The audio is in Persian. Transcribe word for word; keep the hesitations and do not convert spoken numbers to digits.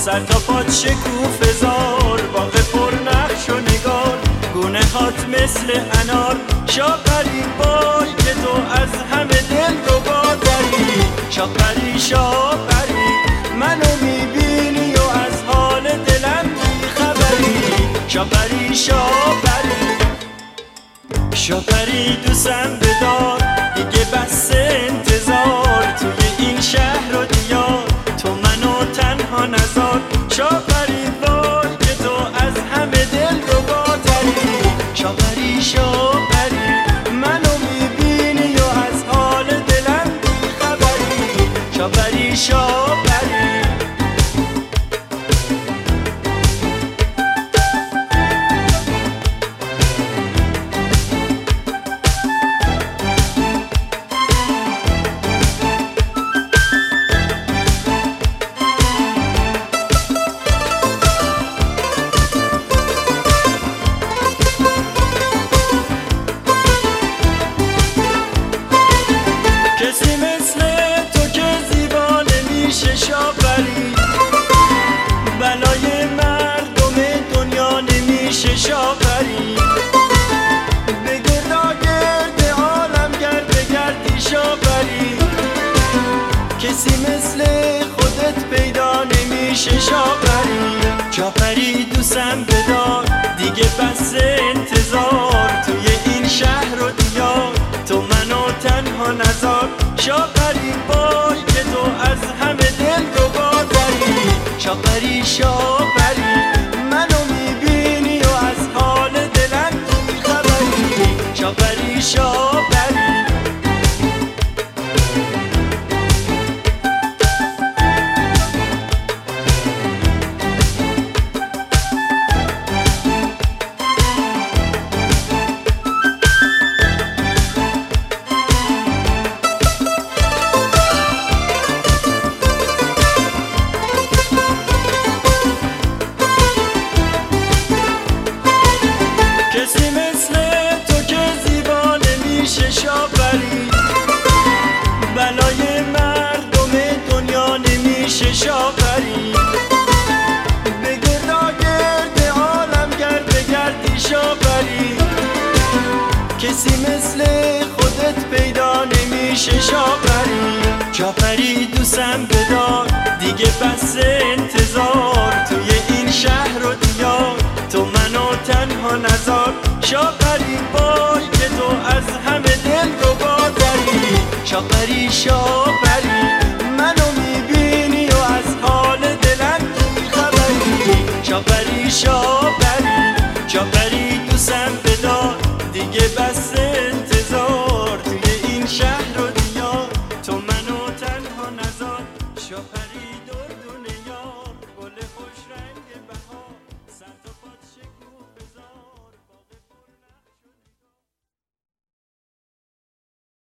سر تا پات شکوفه زار، باغ پر نقش و نگار، گونه هات مثل انار. شاپری وای که تو از همه دل رو بادری، شاپری شاپری منو میبینی و از حال دلم بیخبری. شاپری شاپری شاپری دوستم بدار، دیگه بس انتظار توی این شهر و دیار، تو منو تنها نذار. شاپری وای که تو از همه دل رو باتری، شاپری شاپری منو میبینی و از حال دلم بیخبری. شاپری شاپری کسی مثل تو که زیبا نمیشه شاپری، بلای مردم دنیا نمیشه شاپری. به گردا گرد عالم گرد بگردی شاپری، کسی مثل خودت پیدا نمیشه شاپری. شاپری دوستم بدار، دیگه بس انتظار توی این شهر و دیار، تو منو تنها نذار. شاپری وای که تو از همه دل رو بادری، شاپری شاپری منو میبینی و از حال دلم بیخبری. شاپری شاپری کسی مثل تو که زیبا نمیشه شاپری، بلای مردم دنیا نمیشه شاپری. به گردا گرد عالم گرد بگردی شاپری، کسی مثل خودت پیدا نمیشه شاپری. شاپری دوستم بدار، دیگه بس انتظار توی این شهر و دیار، تو منو تنها نذار. شاپری وای که تو از همه دل رو بادری، شاپری شاپری منو میبینی و از حال دلم بیخبری. شاپری شاپری شاپری دوستم بدار، دیگه بس انتظار توی این شهر و دیار، تو منو تنها نذار. شاپری